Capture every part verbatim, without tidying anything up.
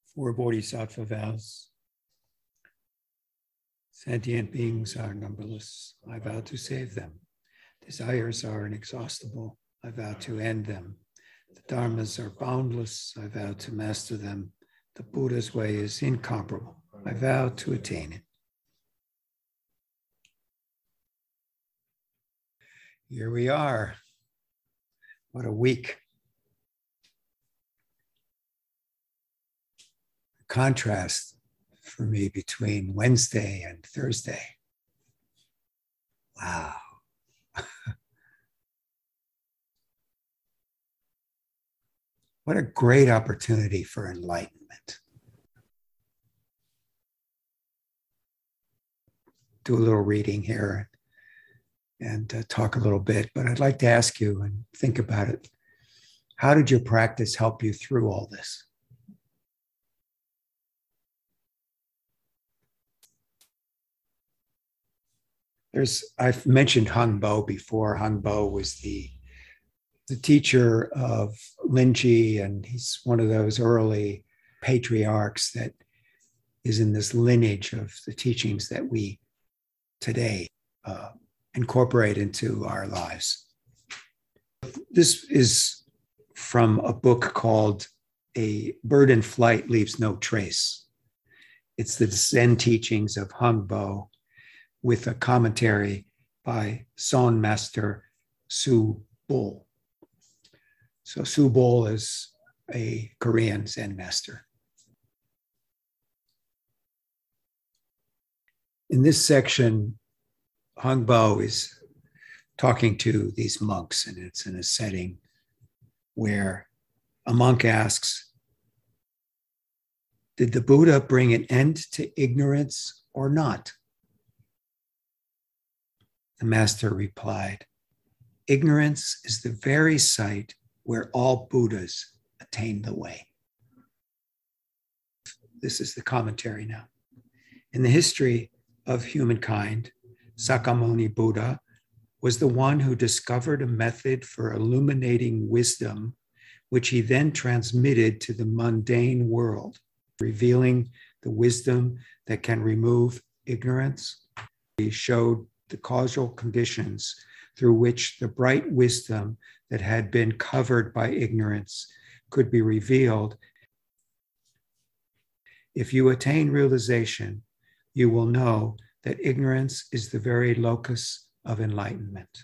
Four Bodhisattva vows. Sentient beings are numberless. I vow to save them. Desires are inexhaustible. I vow to end them. The dharmas are boundless. I vow to master them. The Buddha's way is incomparable. I vow to attain it. Here we are. What a week. Contrast for me between Wednesday and Thursday. Wow. What a great opportunity for enlightenment. Do a little reading here and uh, talk a little bit, but I'd like to ask you and think about it. How did your practice help you through all this? There's, I've mentioned Hung Bo before. Hung Bo was the, the teacher of Linji, and he's one of those early patriarchs that is in this lineage of the teachings that we today uh, incorporate into our lives. This is from a book called A Bird in Flight Leaves No Trace. It's the Zen teachings of Hung Bo, with a commentary by Son Master Su Bol. So Su Bol is a Korean Zen master. In this section, Hung Bo is talking to these monks, and it's in a setting where a monk asks, "Did the Buddha bring an end to ignorance or not?" The master replied, "Ignorance is the very site where all Buddhas attain the way." This is the commentary now. In the history of humankind, Sakyamuni Buddha was the one who discovered a method for illuminating wisdom, which he then transmitted to the mundane world, revealing the wisdom that can remove ignorance. He showed the causal conditions through which the bright wisdom that had been covered by ignorance could be revealed. If you attain realization, you will know that ignorance is the very locus of enlightenment.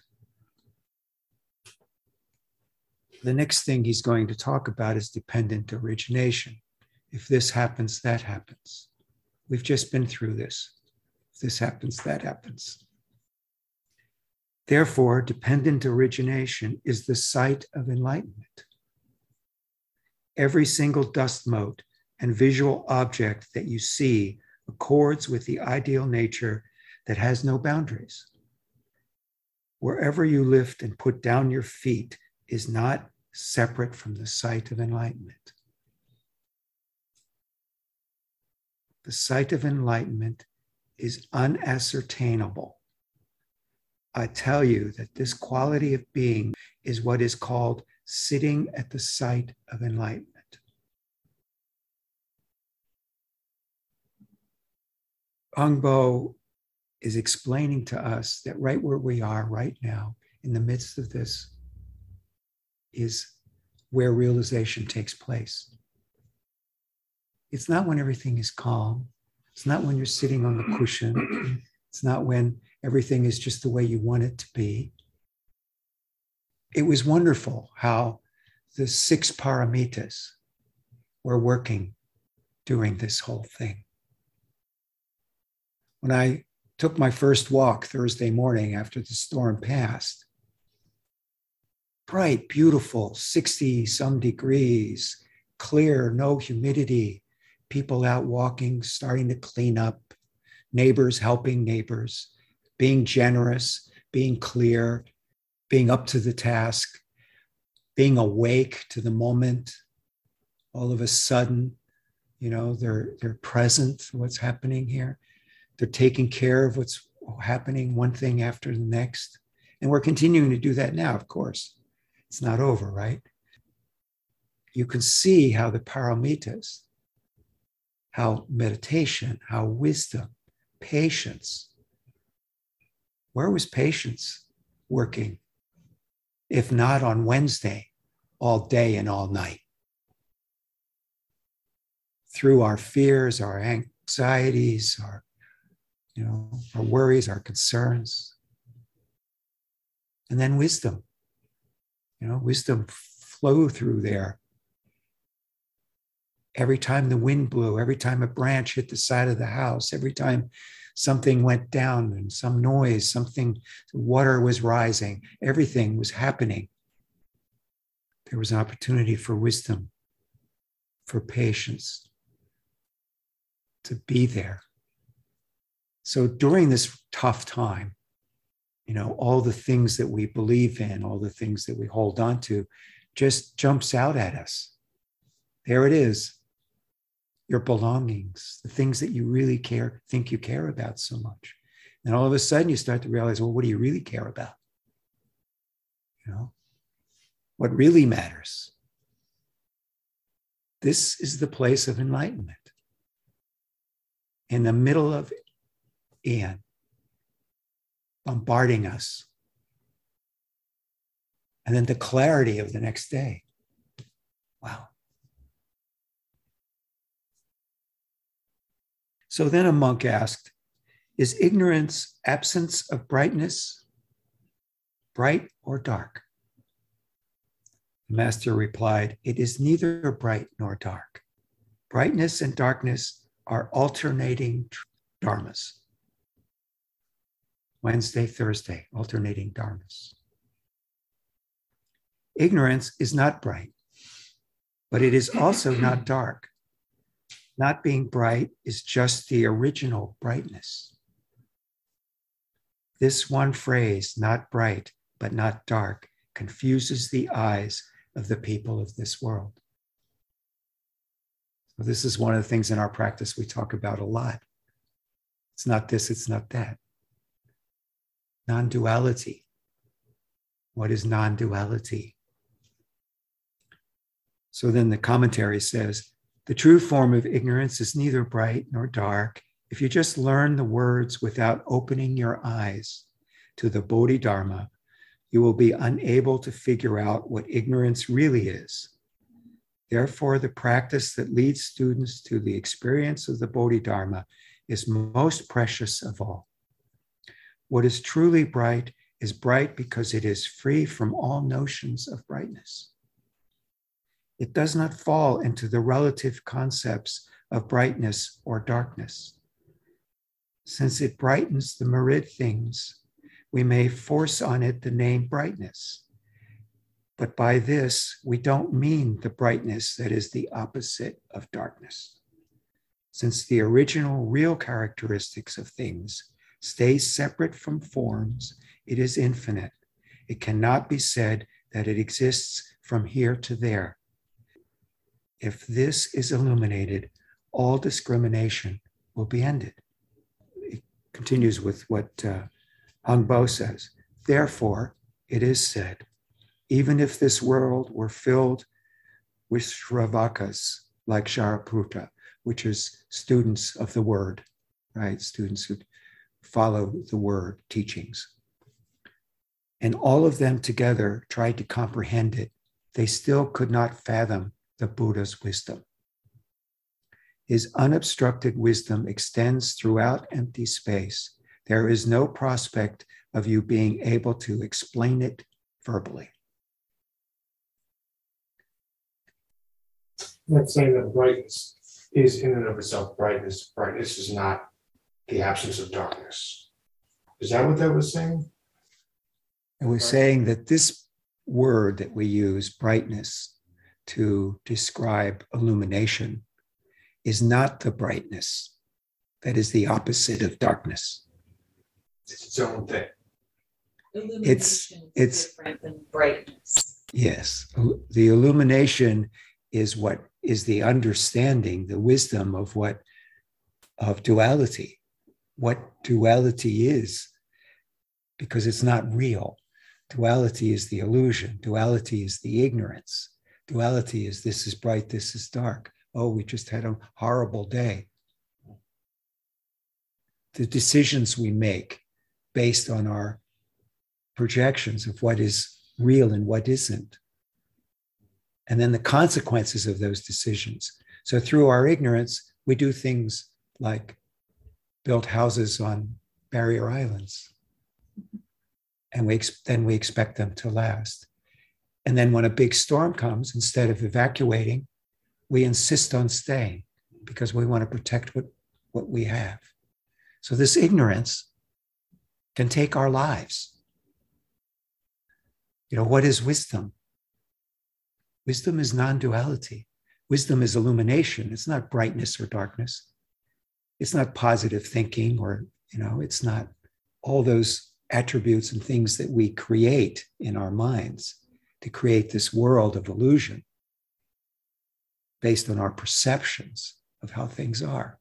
The next thing he's going to talk about is dependent origination. If this happens, that happens. We've just been through this. If this happens, that happens. Therefore, dependent origination is the site of enlightenment. Every single dust mote and visual object that you see accords with the ideal nature that has no boundaries. Wherever you lift and put down your feet is not separate from the site of enlightenment. The site of enlightenment is unascertainable. I tell you that this quality of being is what is called sitting at the site of enlightenment. Hung Bo is explaining to us that right where we are right now, in the midst of this, is where realization takes place. It's not when everything is calm. It's not when you're sitting on the cushion. It's not when everything is just the way you want it to be. It was wonderful how the six paramitas were working during this whole thing. When I took my first walk Thursday morning after the storm passed, bright, beautiful, sixty some degrees, clear, no humidity, people out walking, starting to clean up, neighbors helping neighbors, being generous, being clear, being up to the task, being awake to the moment. All of a sudden, you know, they're, they're present to what's happening here. They're taking care of what's happening, one thing after the next. And we're continuing to do that now, of course. It's not over, right? You can see how the paramitas how meditation, how wisdom, patience. Where was patience working? If not on Wednesday, all day and all night. Through our fears, our anxieties, our, you know, our worries, our concerns. And then wisdom. You know, wisdom flow through there. Every time the wind blew, every time a branch hit the side of the house, every time something went down and some noise, something, water was rising, everything was happening. There was an opportunity for wisdom, for patience, to be there. So during this tough time, you know, all the things that we believe in, all the things that we hold on to, just jumps out at us. There it is. Your belongings, the things that you really care, think you care about so much. And all of a sudden you start to realize, well, what do you really care about? You know, what really matters? This is the place of enlightenment. In the middle of Ian, bombarding us. And then the clarity of the next day. Wow. So then a monk asked, is ignorance absence of brightness, bright or dark? The master replied, it is neither bright nor dark. Brightness and darkness are alternating dharmas. Wednesday, Thursday, alternating dharmas. Ignorance is not bright, but it is also not dark. Not being bright is just the original brightness. This one phrase, not bright, but not dark, confuses the eyes of the people of this world. So this is one of the things in our practice we talk about a lot. It's not this, it's not that. Non-duality. What is non-duality? So then the commentary says, the true form of ignorance is neither bright nor dark. If you just learn the words without opening your eyes to the Bodhidharma, you will be unable to figure out what ignorance really is. Therefore, the practice that leads students to the experience of the Bodhidharma is most precious of all. What is truly bright is bright because it is free from all notions of brightness. It does not fall into the relative concepts of brightness or darkness. Since it brightens the myriad things, we may force on it the name brightness. But by this, we don't mean the brightness that is the opposite of darkness. Since the original real characteristics of things stay separate from forms, it is infinite. It cannot be said that it exists from here to there. If this is illuminated, all discrimination will be ended. It continues with what uh, Hang Bo says. Therefore, it is said, even if this world were filled with Shravakas like Shariputra, which is students of the word, right? Students who follow the word teachings. And all of them together tried to comprehend it, they still could not fathom the Buddha's wisdom. His unobstructed wisdom extends throughout empty space. There is no prospect of you being able to explain it verbally. That's saying that brightness is in and of itself brightness. Brightness is not the absence of darkness. Is that what that was saying? It was saying that this word that we use, brightness, to describe illumination, is not the brightness. That is the opposite of darkness. It's its own thing. Illumination It's is it's different than brightness. Yes, the illumination is what is the understanding, the wisdom of what of duality, what duality is, because it's not real. Duality is the illusion. Duality is the ignorance. Duality is this is bright, this is dark. oh, we just had a horrible day. The decisions we make based on our projections of what is real and what isn't, and then the consequences of those decisions. So through our ignorance, we do things like build houses on barrier islands, and we ex- then we expect them to last. And then when a big storm comes, instead of evacuating, we insist on staying because we want to protect what, what we have. So this ignorance can take our lives. You know, what is wisdom? Wisdom is non-duality. Wisdom is illumination. It's not brightness or darkness. It's not positive thinking, or, you know, it's not all those attributes and things that we create in our minds to create this world of illusion based on our perceptions of how things are.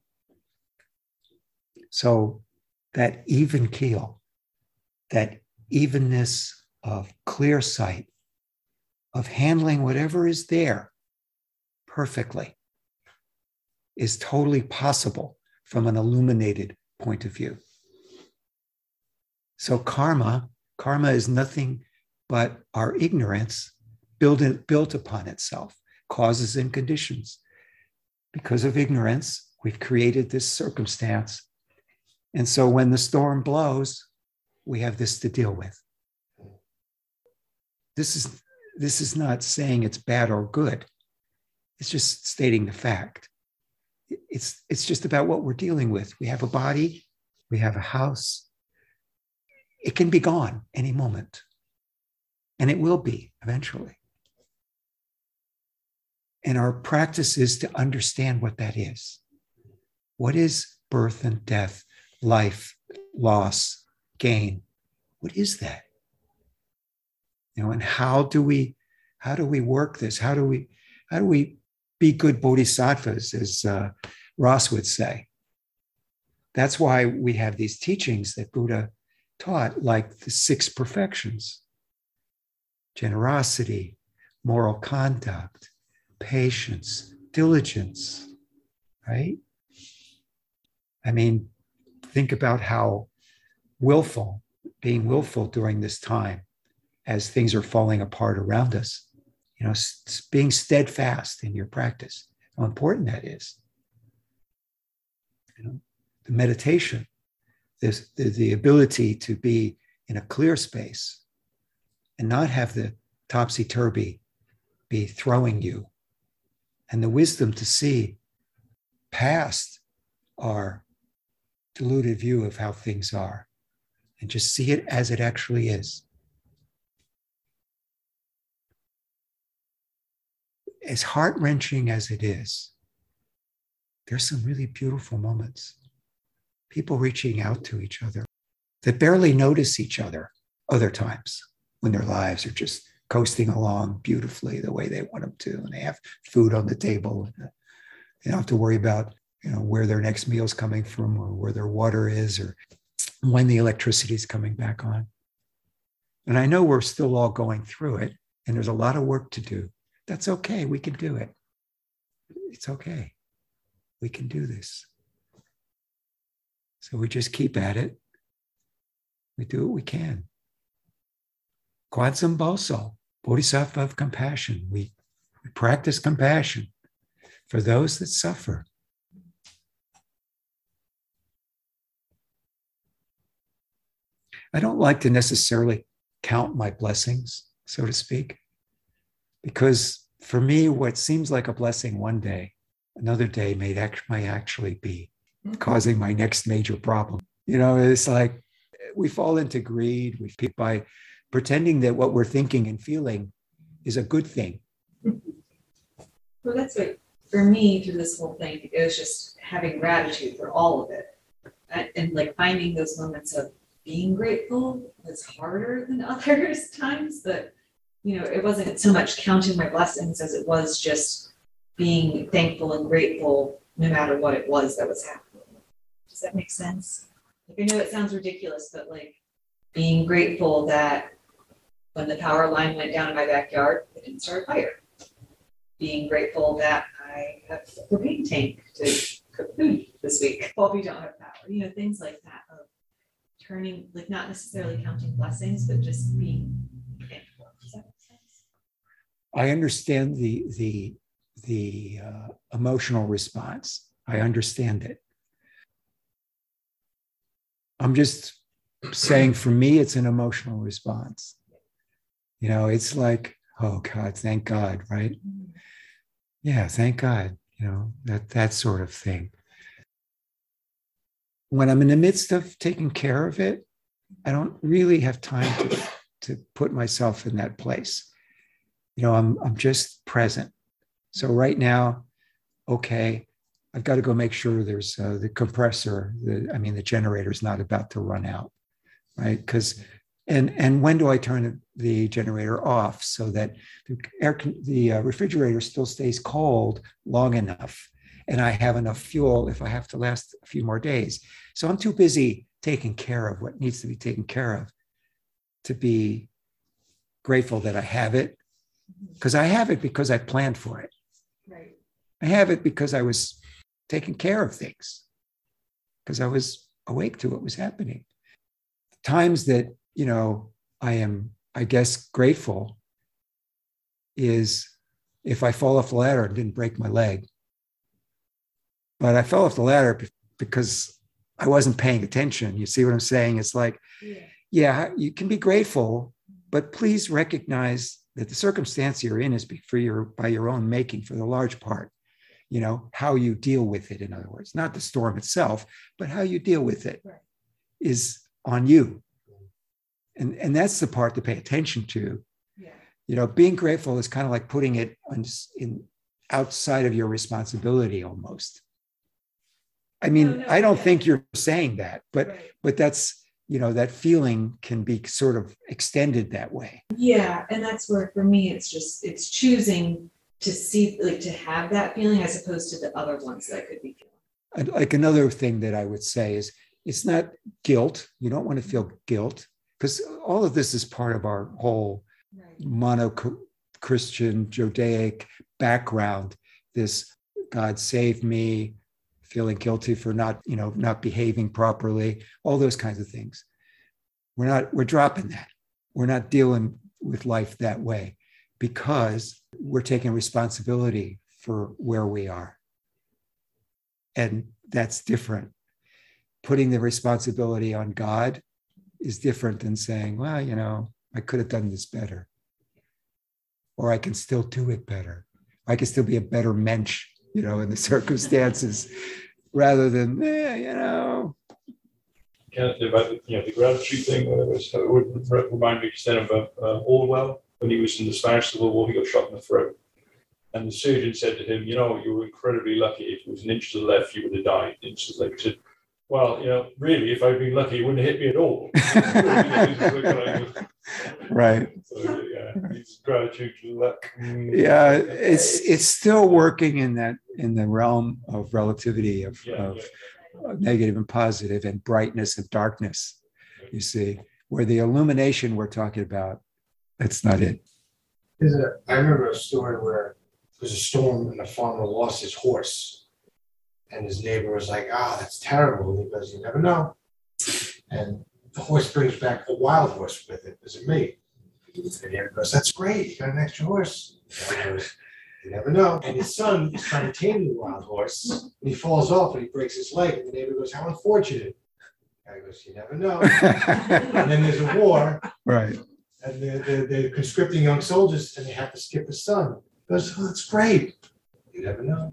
So that even keel, that evenness of clear sight, of handling whatever is there perfectly, is totally possible from an illuminated point of view. So karma, karma is nothing but our ignorance built, built upon itself, causes and conditions. Because of ignorance, we've created this circumstance. And so when the storm blows, we have this to deal with. This is, this is not saying it's bad or good. It's just stating the fact. It's, it's just about what we're dealing with. We have a body, we have a house. It can be gone any moment. And it will be eventually. And our practice is to understand what that is. What is birth and death, life, loss, gain? What is that? You know, and how do we, how do we work this? How do we, how do we be good bodhisattvas, as uh, Ross would say? That's why we have these teachings that Buddha taught, like the six perfections: generosity, moral conduct, patience, diligence, right? I mean, think about how willful, being willful during this time, as things are falling apart around us, you know, being steadfast in your practice, how important that is. You know, the meditation, this, the, the ability to be in a clear space and not have the topsy-turvy be throwing you, and the wisdom to see past our deluded view of how things are and just see it as it actually is. As heart-wrenching as it is, there's some really beautiful moments. People reaching out to each other that barely notice each other other times when their lives are just coasting along beautifully the way they want them to, and they have food on the table, and they don't have to worry about, you know, where their next meal is coming from, or where their water is, or when the electricity is coming back on. And I know we're still all going through it, and there's a lot of work to do. That's okay. We can do it. It's okay. We can do this. So we just keep at it. We do what we can. Kwanzaa Boso, Bodhisattva of compassion. We, we practice compassion for those that suffer. I don't like to necessarily count my blessings, so to speak, because for me, what seems like a blessing one day, another day may, act, may actually be causing my next major problem. You know, it's like we fall into greed we, by pretending that what we're thinking and feeling is a good thing. Well, that's what, for me, through this whole thing, it was just having gratitude for all of it. And, and like finding those moments of being grateful was harder than others times, but you know, it wasn't so much counting my blessings as it was just being thankful and grateful no matter what it was that was happening. Does that make sense? Like, I know it sounds ridiculous, but like being grateful that when the power line went down in my backyard, it didn't start a fire. Being grateful that I have a propane tank to cook food this week while we don't have power, you know, things like that of turning, like not necessarily counting blessings, but just being thankful. Does that make sense? I understand the the the uh, emotional response. I understand it. I'm just saying, for me, it's an emotional response. You know, it's like, oh God, thank God, right? Yeah, thank God. You know, that that sort of thing. When I'm in the midst of taking care of it, I don't really have time to, to put myself in that place. You know, I'm I'm just present. So right now, okay, I've got to go make sure there's uh, the compressor, the, I mean, the generator is not about to run out, right? Because, and and when do I turn the generator off so that the air, the uh, refrigerator still stays cold long enough, and I have enough fuel if I have to last a few more days. So I'm too busy taking care of what needs to be taken care of to be grateful that I have it, because I have it because I planned for it. Right. I have it because I was taking care of things, because I was awake to what was happening. Times that, you know, I am, I guess, grateful is if I fall off the ladder and didn't break my leg. But I fell off the ladder because I wasn't paying attention. You see what I'm saying? It's like, Yeah. yeah, you can be grateful, but please recognize that the circumstance you're in is for your, by your own making for the large part. You know, how you deal with it, in other words, not the storm itself, but how you deal with it Right. is on you. And, and that's the part to pay attention to. Yeah. You know, being grateful is kind of like putting it on, in outside of your responsibility almost. I mean, No, no, I don't yeah. think you're saying that, but Right. but that's, you know, that feeling can be sort of extended that way. Yeah, and that's where for me it's just it's choosing to see, like, to have that feeling as opposed to the other ones that I could be feeling. And like another thing that I would say is it's not guilt. You don't want to feel guilt, because all of this is part of our whole Right. mono-Christian Judaic background. This God save me, feeling guilty for not, you know, not behaving properly, all those kinds of things. We're not, we're dropping that. We're not dealing with life that way, because we're taking responsibility for where we are. And that's different. Putting the responsibility on God is different than saying, well, you know, I could have done this better. Or I can still do it better. I can still be a better mensch, you know, in the circumstances, rather than, eh, you know. Kind of about the, you know, the gratitude thing, whatever. So it would remind me then of uh, Orwell, when he was in the Spanish Civil War, he got shot in the throat. And the surgeon said to him, you know, you were incredibly lucky. If it was an inch to the left, you would have died. An inch to the left. He said, well, you know, really, if I'd been lucky, it wouldn't have hit me at all. Right. So, yeah, it's gratitude to luck. Yeah, it's it's still working in that, in the realm of relativity of, Yeah, of yeah. negative and positive, and brightness and darkness, you see, where the illumination we're talking about, that's not it. There's a, I remember a story where there's a storm and the farmer lost his horse. And his neighbor was like, ah, oh, that's terrible. And he goes, you never know. And the horse brings back a wild horse with it as a mate. And the neighbor goes, that's great. You got an extra horse. And he goes, you never know. And his son is trying to tame the wild horse. And he falls off and he breaks his leg. And the neighbor goes, how unfortunate. And he goes, you never know. And then there's a war. Right. And they're, they're, they're conscripting young soldiers and they have to skip his son. He goes, oh, that's great. You never know.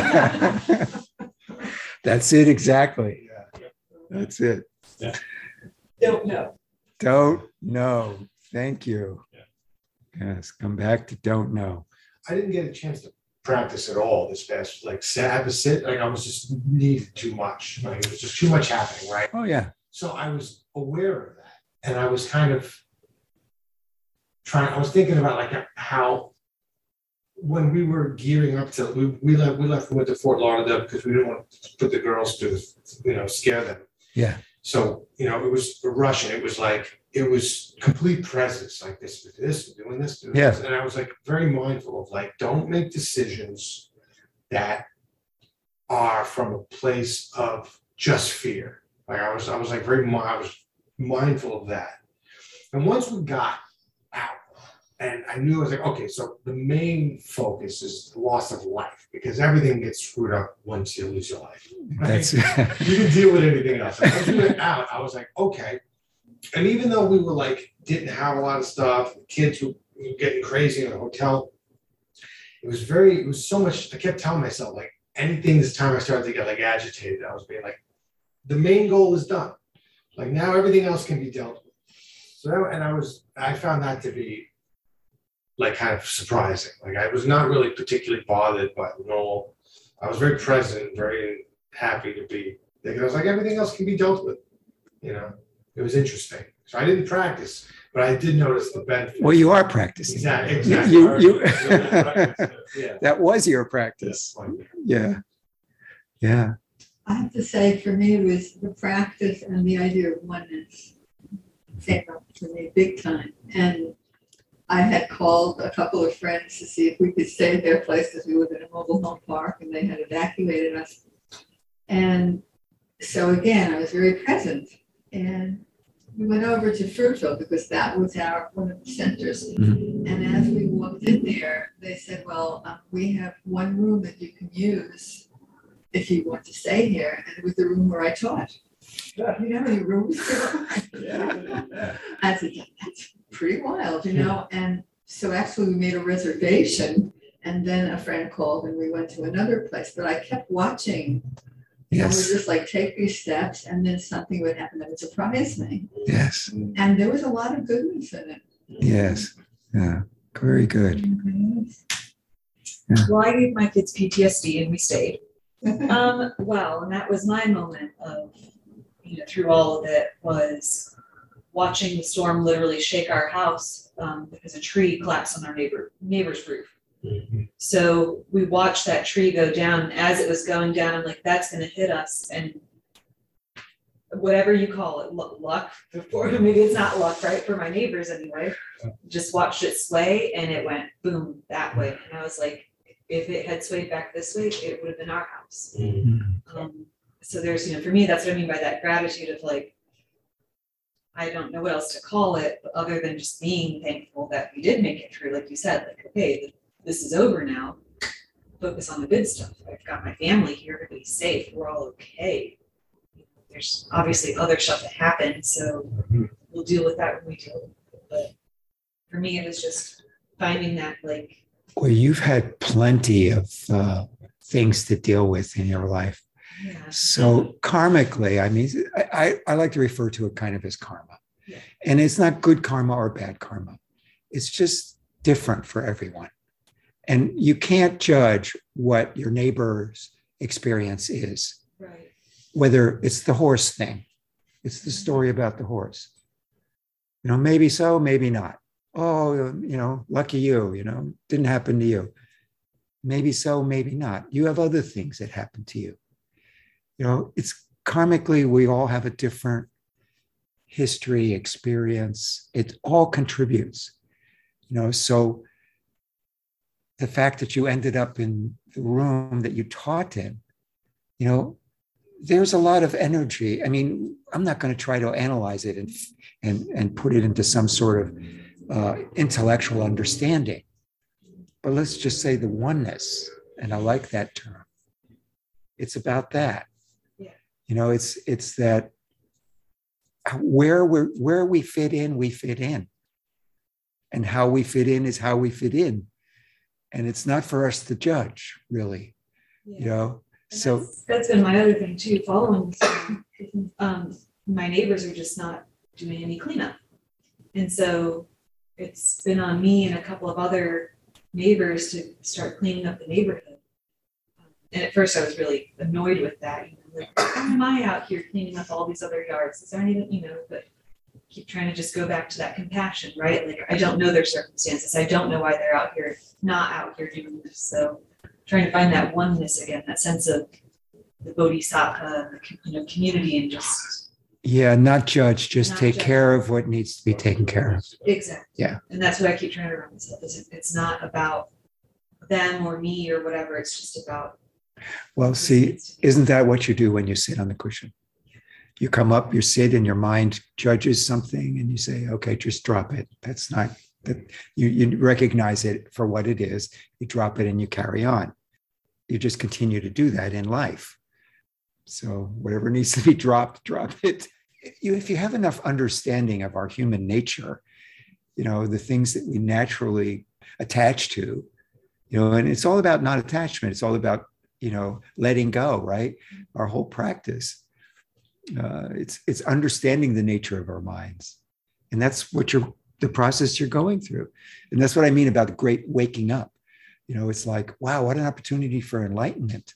That's it, exactly. Yeah. That's it. Yeah. Don't know. Don't know. Thank you. Yeah. Yes, come back to don't know. I didn't get a chance to practice at all this past, like, sit, have a sit, like, I was just needed too much. Like, it was just too much happening, right? Oh, yeah. So I was aware of that. And I was kind of trying, I was thinking about, like, how when we were gearing up to, we, we left, we left, we went to Fort Lauderdale because we didn't want to put the girls to, you know, scare them. Yeah. So, you know, it was a rush, and it was like, it was complete presence, like this, this, doing this, doing Yeah. this. And I was like very mindful of, like, don't make decisions that are from a place of just fear. Like I was, I was like very, mi- I was mindful of that. And once we got out, and I knew I was like, okay, so the main focus is the loss of life because everything gets screwed up once you lose your life. Right? That's You can deal with anything else. And once we went out, I was like, okay. And even though we were like, didn't have a lot of stuff, the kids were were getting crazy in the hotel, it was very, it was so much, I kept telling myself, like, anything this time I started to get like agitated, I was being like, the main goal is done. Like now everything else can be dealt with. So, that, and I was, I found that to be like kind of surprising. Like I was not really particularly bothered by the normal. I was very present, very happy to be there. 'Cause I was like, everything else can be dealt with. You know, it was interesting. So I didn't practice, but I did notice the benefit. well, you are practicing. Exactly. exactly. You, you, Yeah. that was your practice. Yeah. Yeah. I have to say, for me, it was the practice and the idea of oneness came up for me big time. And I had called a couple of friends to see if we could stay at their place because we live in a mobile home park and they had evacuated us. And so again, I was very present. And we went over to Fruitville because that was our one of the centers. Mhm. And as we walked in there, they said, well, um, we have one room that you can use if you want to stay here. And it was the room where I taught. You know, your rooms. I said, that's pretty wild, you know? And so actually we made a reservation and then a friend called and we went to another place, but I kept watching. And we Yes. just like take these steps and then something would happen that would surprise me. Yes. And there was a lot of goodness in it. Yes. Yeah. Very good. Well, I gave my kids P T S D and we stayed. Um, well, and that was my moment of, you know, through all of it was watching the storm literally shake our house um, because a tree collapsed on our neighbor neighbor's roof. So we watched that tree go down. And as it was going down, I'm like, that's going to hit us. And whatever you call it, lu- luck, before maybe it's not luck, right? For my neighbors anyway. Just watched it sway and it went boom that way. And I was like, if it had swayed back this way, it would have been our house. Um, so there's, you know, for me, that's what I mean by that gratitude of like, I don't know what else to call it, but other than just being thankful that we did make it through, like you said, like, okay, this is over now. Focus on the good stuff. I've got my family here, everybody's safe, we're all okay. There's obviously other stuff that happened, so we'll deal with that when we deal with it. But for me, it was just finding that like, Well, you've had plenty of uh, things to deal with in your life. yeah. So karmically, I mean, I, I, I like to refer to it kind of as karma. Yeah. And it's not good karma or bad karma. It's just different for everyone. And you can't judge what your neighbor's experience is, Right. whether it's the horse thing. It's the story about the horse. You know, maybe so, maybe not. Oh, you know, lucky you, you know, didn't happen to you. Maybe so, maybe not. You have other things that happen to you. You know, it's karmically, we all have a different history, experience. It all contributes, you know, so the fact that you ended up in the room that you taught in, you know, there's a lot of energy. I mean, I'm not going to try to analyze it and, and, and put it into some sort of uh, intellectual understanding, but let's just say the oneness. And I like that term. It's about that. Yeah. You know, it's, it's that where we're, where we fit in, we fit in. And how we fit in is how we fit in. And it's not for us to judge, really, Yeah. you know? And So that's, that's been my other thing too, following this one, um, my neighbors are just not doing any cleanup. And so it's been on me and a couple of other neighbors to start cleaning up the neighborhood. And at first I was really annoyed with that, you know, like, why am I out here cleaning up all these other yards? Is there anything, you know, but keep trying to just go back to that compassion, right? Like, I don't know their circumstances. I don't know why they're out here, not out here doing this. So trying to find that oneness again, that sense of the bodhisattva, the, you know, community, and just yeah, not judge, just Not take judge. care of what needs to be taken care of. exactly. Yeah. And that's what I keep trying to remind myself is it- it's not about, them or me or whatever. It's just about. Well, see, isn't that what you do when you sit on the cushion? You come up, you sit, and your mind judges something, and you say, "Okay, just drop it. That's not that." You you recognize it for what it is. You drop it, and you carry on. You just continue to do that in life. So whatever needs to be dropped, drop it. You, if you have enough understanding of our human nature, you know, the things that we naturally attach to, you know, and it's all about not attachment. It's all about, you know, letting go, right? Our whole practice. Uh, it's it's understanding the nature of our minds. And that's what you're, the process you're going through. And that's what I mean about the great waking up. You know, it's like, wow, what an opportunity for enlightenment.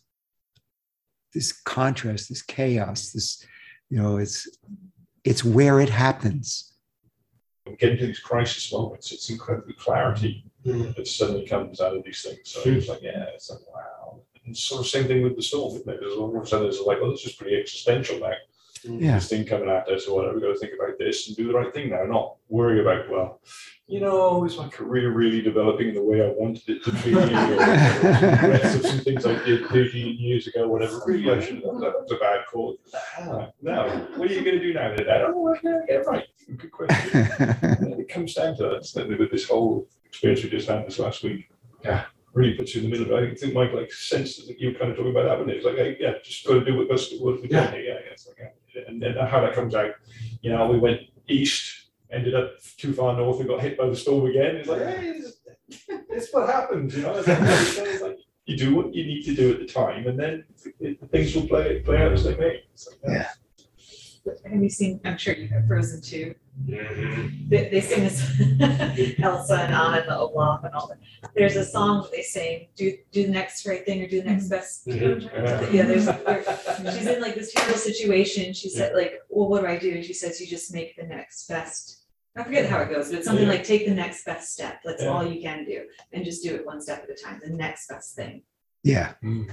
This contrast, this chaos, this, you know, it's it's where it happens. Getting to these crisis moments, it's incredible clarity mm. that suddenly comes out of these things. So mm. it's like, yeah, it's like, wow. And sort of same thing with the storm, isn't it? There's all of a sudden it's like, well, this is pretty existential now. Yeah. This thing coming at us or whatever, we've got to think about this and do the right thing now, not worry about, well, you know, is my career really developing in the way I wanted it to be? Or regrets of some things I did thirty years ago, whatever. Really, I should have done that. That was a bad call. Ah, no, what are you going to do now? Dad? Oh, yeah, get it right. Good question. And it comes down to that, with this whole experience we just had this last week. Yeah. Really puts you in the middle of it. I think Mike like sensed that you were kind of talking about that, wasn't it? It's like, hey, yeah, just got to do what goes what we do. Yeah, yeah, yeah. It's like, yeah. And then how that comes out, you know, we went east, ended up too far north and got hit by the storm again. It's like, hey, it's, it's what happens, you know. It's like, it's like you do what you need to do at the time, and then it, things will play play out as they may. Like, yeah. yeah. Have you seen? I'm sure you have Frozen two. Mm-hmm. They, they sing this Elsa and Anna and the Olaf and all that. There's a song that they sing, do do the next right thing or do the next best. Mm-hmm. Yeah, there's she's in like this terrible situation. She said like, well, what do I do? And she says, you just make the next best. I forget how it goes, but it's something yeah. like take the next best step. That's yeah. all you can do, and just do it one step at a time. The next best thing. Yeah. Mm.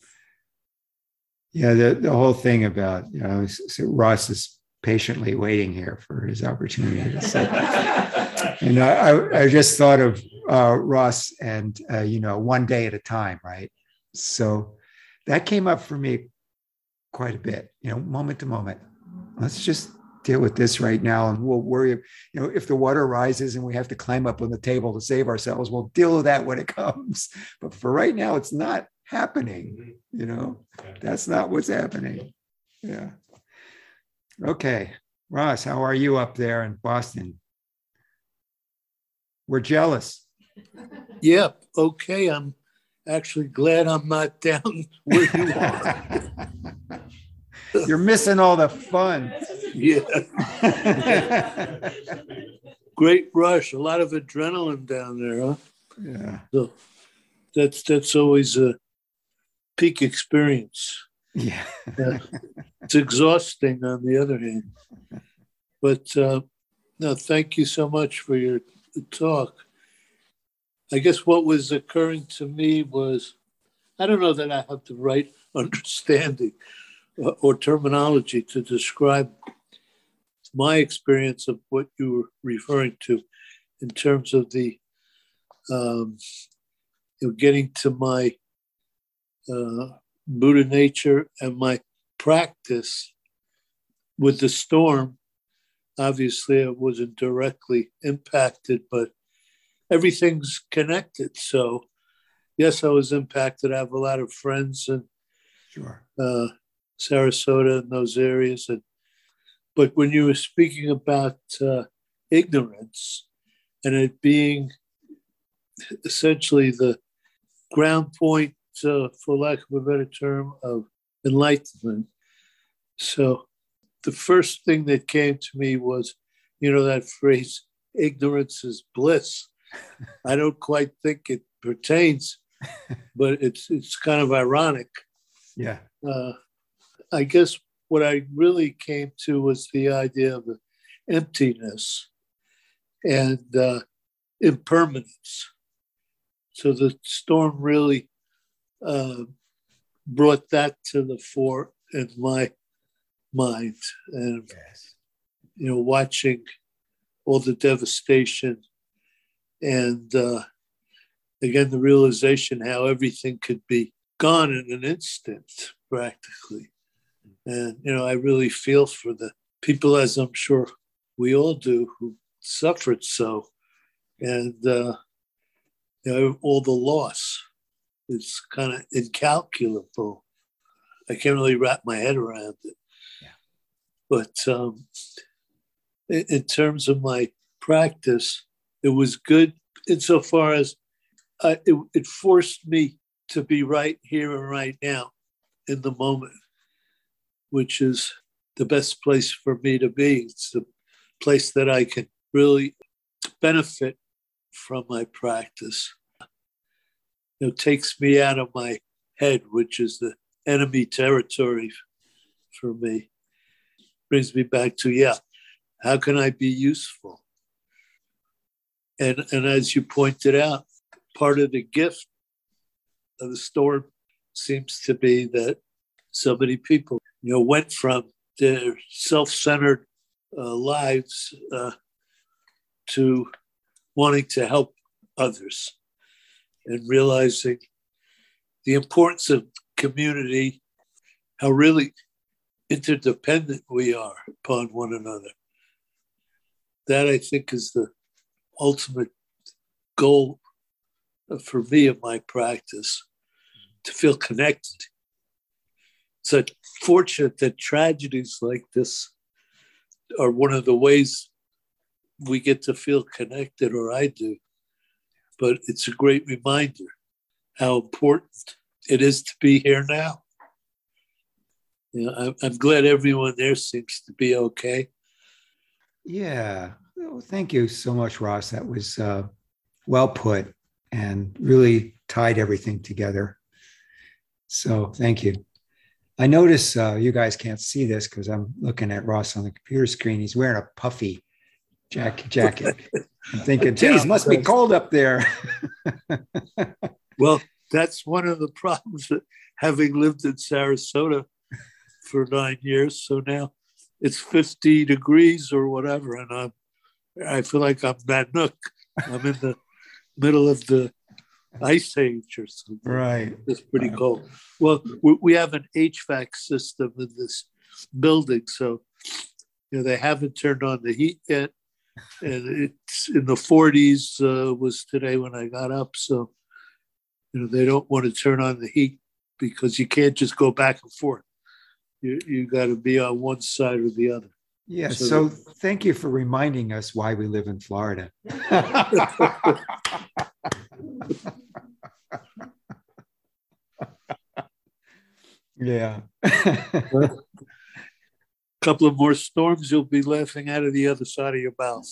Yeah, the, the whole thing about, you know, so Ross is patiently waiting here for his opportunity to say that. And I, I, I just thought of uh, Ross and, uh, you know, one day at a time, right? So that came up for me quite a bit, you know, moment to moment. Let's just deal with this right now, and we'll worry, you know, if the water rises and we have to climb up on the table to save ourselves, we'll deal with that when it comes. But for right now, it's not happening, you know, that's not what's happening. Yeah. Okay. Ross, how are you up there in Boston? We're jealous. Yeah. Okay. I'm actually glad I'm not down where you are. You're missing all the fun. Yeah. Great rush. A lot of adrenaline down there, huh? Yeah. So that's, that's always a peak experience. Yeah. uh, it's exhausting on the other hand. But uh, no, thank you so much for your talk. I guess what was occurring to me was, I don't know that I have the right understanding uh, or terminology to describe my experience of what you were referring to in terms of the um, you know, getting to my uh, Buddha nature and my practice with the storm. Obviously, I wasn't directly impacted, but everything's connected. So, yes, I was impacted. I have a lot of friends in sure. uh, Sarasota and those areas. And but when you were speaking about uh, ignorance and it being essentially the ground point, uh, for lack of a better term, of enlightenment. So the first thing that came to me was, you know, that phrase, ignorance is bliss. I don't quite think it pertains, but it's it's kind of ironic. Yeah. Uh, I guess what I really came to was the idea of emptiness and uh, impermanence. So the storm really uh, brought that to the fore in my mind. And, yes. you know, watching all the devastation and uh, again, the realization how everything could be gone in an instant, practically. And, you know, I really feel for the people, as I'm sure we all do, who suffered so. And, uh, you know, all the loss is kind of incalculable. I can't really wrap my head around it. Yeah. But um, in, in terms of my practice, it was good insofar as uh, it, it forced me to be right here and right now in the moment, which is the best place for me to be. It's the place that I can really benefit from my practice. It takes me out of my head, which is the enemy territory for me. Brings me back to, yeah, how can I be useful? And, and as you pointed out, part of the gift of the storm seems to be that so many people, you know, went from their self-centered uh, lives uh, to wanting to help others and realizing the importance of community, how really interdependent we are upon one another. That, I think, is the ultimate goal for me of my practice, to feel connected. So fortunate that tragedies like this are one of the ways we get to feel connected, or I do. But it's a great reminder how important it is to be here now. You know, I'm, I'm glad everyone there seems to be okay. Yeah. Well, thank you so much, Ross. That was uh, well put and really tied everything together. So thank you. I notice uh, you guys can't see this because I'm looking at Ross on the computer screen. He's wearing a puffy jack- jacket. I'm thinking, geez, must be cold up there. Well, that's one of the problems that having lived in Sarasota for nine years. So now it's fifty degrees or whatever. And I'm, I feel like I'm Nanook. I'm in the middle of the ice age or something. Right. It's pretty cold. Well, we, we have an H V A C system in this building. So, you know, they haven't turned on the heat yet. And it's in the forties uh, was today when I got up. So, you know, they don't want to turn on the heat because you can't just go back and forth. You you got to be on one side or the other. Yeah. So, So thank you for reminding us why we live in Florida. Yeah. A couple of more storms, you'll be laughing out of the other side of your mouth.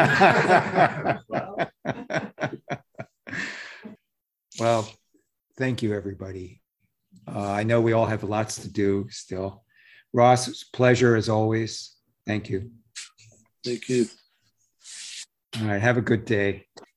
Well, thank you, everybody. Uh, I know we all have lots to do still. Ross, it's a pleasure as always. Thank you. Thank you. All right. Have a good day.